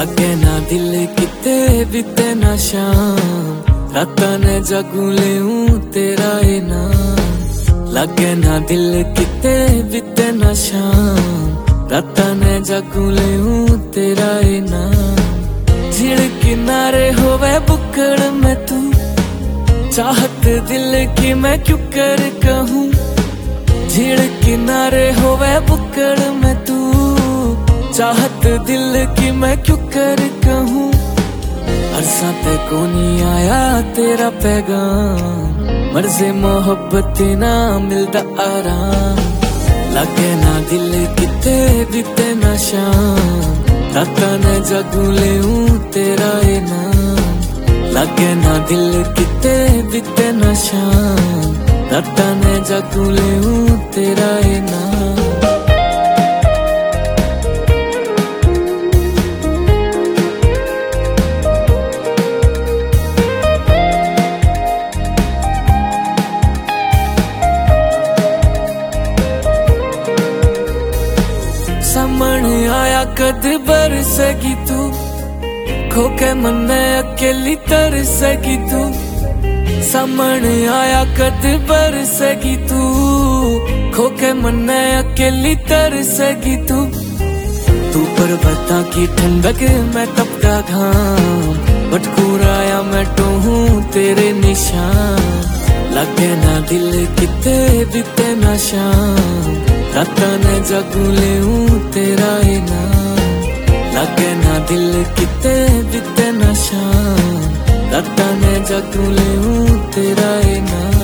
लागे ना दिल किते बीते ना शाम, रातां ने जागू लेऊं तेरा ये नाम। लागे ना दिल किते बीते ना शाम, रातां ने जागू लेऊं तेरा ये नाम। झील किनारे होवे बुक्कड़ में तू, चाहत दिल की मैं क्यों कर कहूँ। झील किनारे होवे बुक्कड़ में तू, चाहत दिल की मैं क्यों कर कहूँ। अरसा ते को नहीं आया तेरा पैगाम, मर्ज़े मोहब्बत ना मिलता आराम। लागे ना दिल किते बीते ना शाम, रातां ने जागू लेऊं तेरा ये नाम। लागे ना दिल किते बीते ना शाम, रातां ने जागू लेऊं तेरा ये नाम। सामने आया कद बरसेगी तू, खोके मन में अकेली तरसेगी तू। सामने आया कद बरसेगी तू, खोके मन में अकेली तरसेगी तू। तू पर्वता की ठंडक मैं तपता घाम, भटकूराया मैं टोहूं तेरे निशान। लागे ना दिल किते बीते ना शाम, रातां ने जागू लेऊं तेरा ये नाम। लागे ना दिल किते बीते ना शाम, रातां ने जागू लेऊं तेरा ये नाम।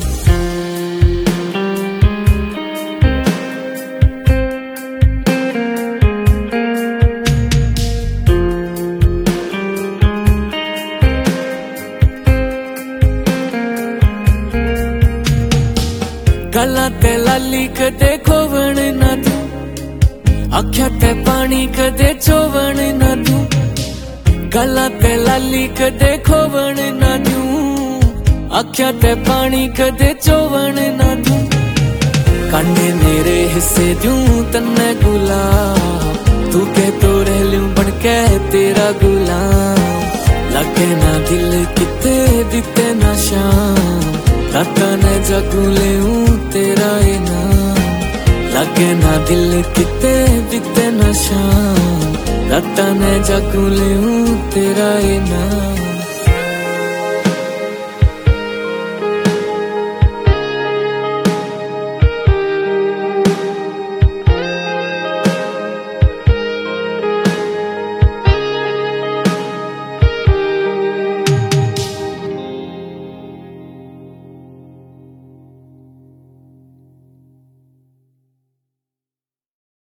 गल्लां ते लाली कदे खोवण ना तू, अखियां ते पानी कदे चोवण ना तू। गल्लां ते लाली कदे खोवण ना तू, अखियां ते पानी कदे चोवण ना तू। काने मेरे हिस्से दूं तन्ने गुलाब, तू के तो रह लूं बनके तेरा गुलाम। लागे ना दिल किते बीते ना शाम, रातां ने जागू लेऊं तेरा ये नाम। लागे ना दिल किते बीते ना शाम, रातां ने जागू लेऊं तेरा ये नाम।